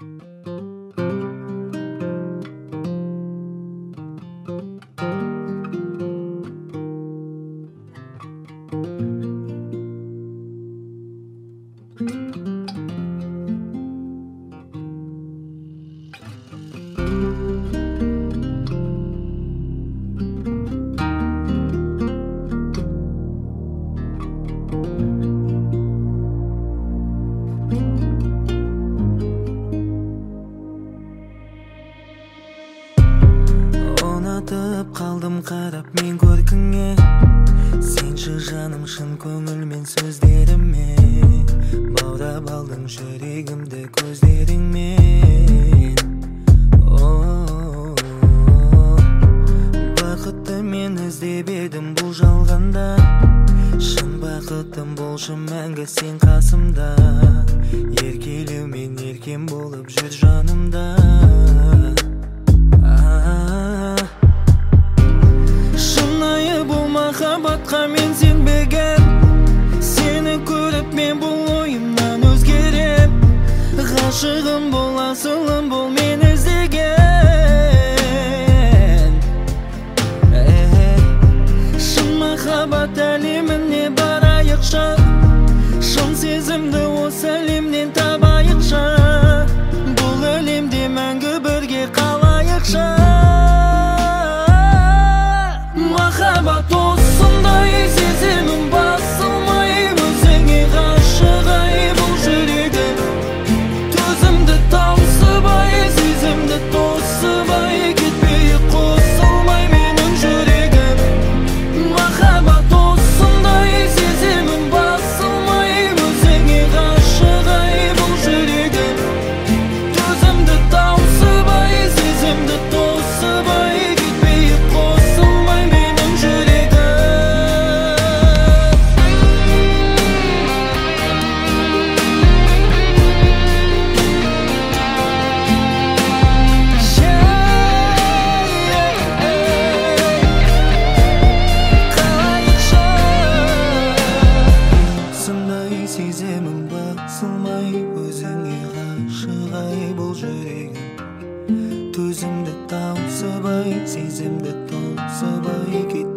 Ұнатып қалдым қарап мен көркіңе, сенші жаным шын көңілмен сөздеріме, баурап алдың жүрегімді көздеріңмен. Бақытты мен іздеп едім бұл жалғанда, шын бақыттым болшы мәңгі сен қасымда, еркелеумен еркем болып жүр жанымда. Махаббатқа мен сенбеген, сені көріп мен бұл ойымнан өзгерем. Ғашығым бол, асылым бол, мен іздеген. Шын махаббат әлеміне барайықшы, шын сезімді осы әлемнен табайықшы, бұл әлемде мәңгі бірге қалайықшы. Махаббат осындай, сезімім басылмай, өзіңе ғашық ай бұл жүрегім. Төзімді таусылмай, сезімді тосылмай, кетпей қосылмай менің жүрегім. Махаббат осындай, сезімім басылмай, өзіңе ғашық ай бұл жүрегім. Төзімді таусылмай, сезімді тосылмай, кетпей қосылмай менің жүрегім. Сондай сеземім басылмай, өзіңе ғашық ай бұл жүрегім. Төзімді таусылмай, сезімді тосылмай,